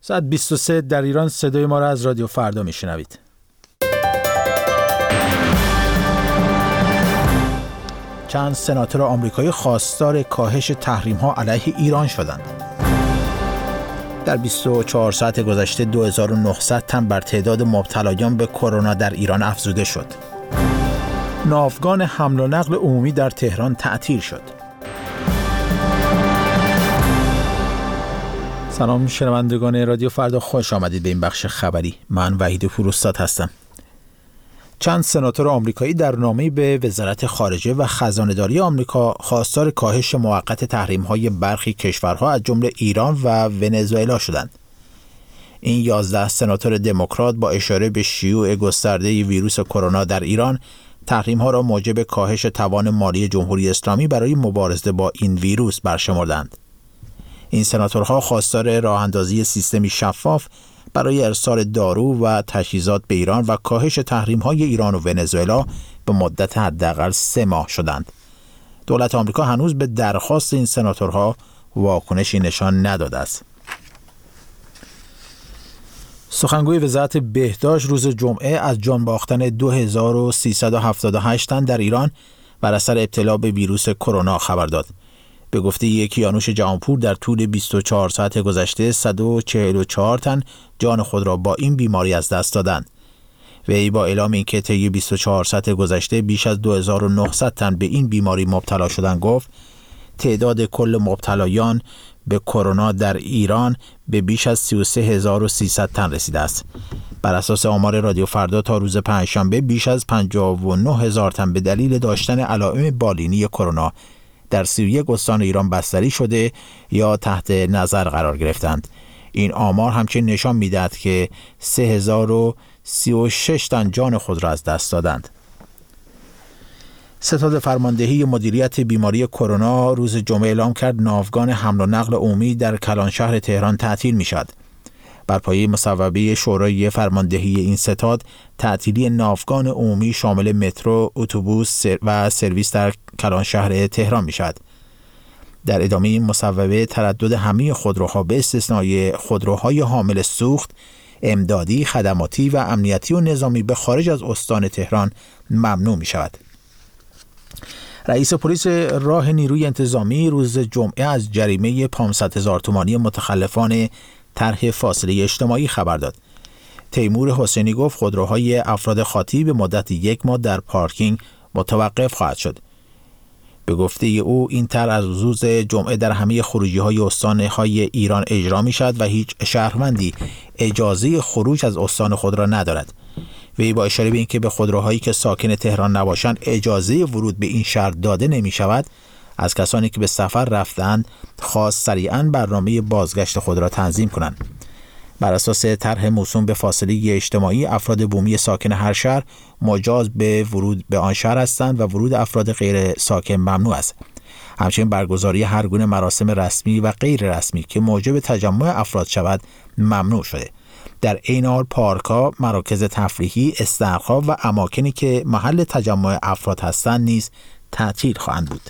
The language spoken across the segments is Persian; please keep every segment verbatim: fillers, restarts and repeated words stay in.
ساعت بیست و سه در ایران. صدای ما را از رادیو فردا میشنوید. چند سناتور آمریکایی خواستار کاهش تحریم‌ها علیه ایران شدند. در بیست و چهار ساعت گذشته دو هزار و نهصد تن بر تعداد مبتلایان به کرونا در ایران افزوده شد. ناوگان حمل و نقل عمومی در تهران تعطیل شد. سلام شنوندگان رادیو فردا، خوش آمدید به این بخش خبری. من وحید فروستاد هستم. چند سناتور آمریکایی در نامه‌ای به وزارت خارجه و خزانه‌داری آمریکا خواستار کاهش موقت تحریم‌های برخی کشورها از جمله ایران و ونزوئلا شدند. این یازده سناتور دموکرات با اشاره به شیوع گسترده ویروس کرونا در ایران، تحریم‌ها را موجب کاهش توان مالی جمهوری اسلامی برای مبارزه با این ویروس برشمردند. این سناتورها خواستار راه‌اندازی سیستمی شفاف برای ارسال دارو و تجهیزات به ایران و کاهش تحریم‌های ایران و ونزوئلا به مدت حداقل سه ماه شدند. دولت آمریکا هنوز به درخواست این سناتورها واکنشی نشان نداده است. سخنگوی وزارت بهداشت روز جمعه از جان باختن دو هزار و سیصد و هفتاد و هشت تن در ایران بر اثر ابتلا به ویروس کرونا خبر داد. به گفته یک کیانوش جهانپور در طول بیست و چهار ساعت گذشته صد و چهل و چهار تن جان خود را با این بیماری از دست دادند. وی با اعلام اینکه طی بیست و چهار ساعت گذشته بیش از دو هزار و نهصد تن به این بیماری مبتلا شدند گفت تعداد کل مبتلایان به کرونا در ایران به بیش از سی و سه هزار و سیصد تن رسیده است. بر اساس آمار رادیو فردا تا روز پنجشنبه بیش از پنجاه و نه هزار تن به دلیل داشتن علائم بالینی کرونا در سی و یک استان ایران بستری شده یا تحت نظر قرار گرفتند. این آمار همچنین نشان می‌دهد که سه هزار و سی و شش تن جان خود را از دست دادند. ستاد فرماندهی مدیریت بیماری کرونا روز جمعه اعلام کرد ناوگان حمل و نقل عمومی در کلانشهر تهران تعطیل می‌شود. بر پایه مصوبه شورای فرماندهی این ستاد، تعطیلی ناوگان عمومی شامل مترو، اتوبوس و سرویس در کلانشهر تهران می‌شود. در ادامه این مصوبه تردد همه خودروها به استثنای خودروهای حامل سوخت، امدادی، خدماتی و امنیتی و نظامی به خارج از استان تهران ممنوع می‌شود. رئیس پلیس راه نیروی انتظامی روز جمعه از جریمه پانصد هزار تومانی متخلفان طرح فاصله اجتماعی خبر داد. تیمور حسینی گفت خودروهای افراد خاطی به مدت یک ماه در پارکینگ متوقف خواهد شد. به گفته او این طرح از روز جمعه در همه خروجی‌های استان‌های ایران اجرا می‌شود و هیچ شهروندی اجازه خروج از استان خود را ندارد. وی با اشاره به اینکه به خودروهایی که ساکن تهران نباشند اجازه ورود به این شهر داده نمی‌شود، از کسانی که به سفر رفتند خواست سریعاً برنامه بازگشت خود را تنظیم کنند. بر اساس طرح موسوم به فاصله اجتماعی، افراد بومی ساکن هر شهر مجاز به ورود به آن شهر هستند و ورود افراد غیر ساکن ممنوع است. همچنین برگزاری هر گونه مراسم رسمی و غیر رسمی که موجب تجمع افراد شود ممنوع شده. در عین حال پارک‌ها، مراکز تفریحی، استراحت‌ها و اماکنی که محل تجمع افراد هستند نیز تعطیل خواهند بود.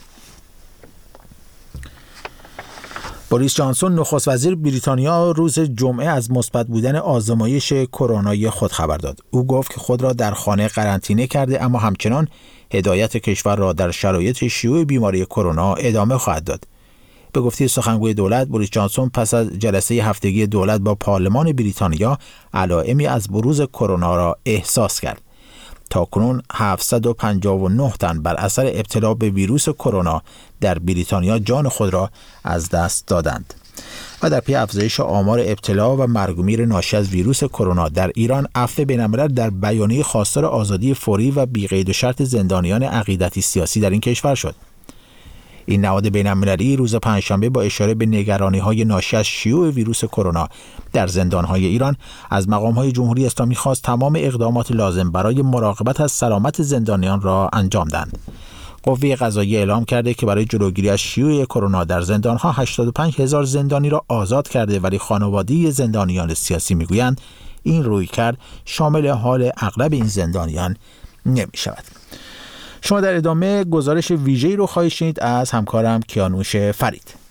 بوریس جانسون نخست وزیر بریتانیا روز جمعه از مثبت بودن آزمایش کرونایی خود خبر داد. او گفت که خود را در خانه قرنطینه کرده اما همچنان هدایت کشور را در شرایط شیوع بیماری کرونا ادامه خواهد داد. به گفته سخنگوی دولت، بوریس جانسون پس از جلسه هفتگی دولت با پارلمان بریتانیا علائمی از بروز کرونا را احساس کرد. تاکنون هفتصد و پنجاه و نه تن بر اثر ابتلا به ویروس کرونا در بریتانیا جان خود را از دست دادند. و در پی افزایش آمار ابتلا و مرگ و میر ناشی از ویروس کرونا در ایران، عفو بین‌الملل در بیانیه خواستار آزادی فوری و بی‌قید و شرط زندانیان عقیدتی سیاسی در این کشور شد. این نهاد بین‌المللی روز پنجشنبه با اشاره به نگرانی‌های ناشی از شیوع ویروس کرونا در زندان‌های ایران از مقام‌های جمهوری اسلامی خواست تمام اقدامات لازم برای مراقبت از سلامت زندانیان را انجام دهند. قوه قضاییه اعلام کرده که برای جلوگیری از شیوع کرونا در زندان‌ها هشتاد و پنج هزار زندانی را آزاد کرده، ولی خانواده زندانیان سیاسی می‌گویند این رویکرد شامل حال اغلب این زندانیان نمی‌شود. شما در ادامه گزارش ویژه‌ای رو خواهید شنید از همکارم کیانوش فرید.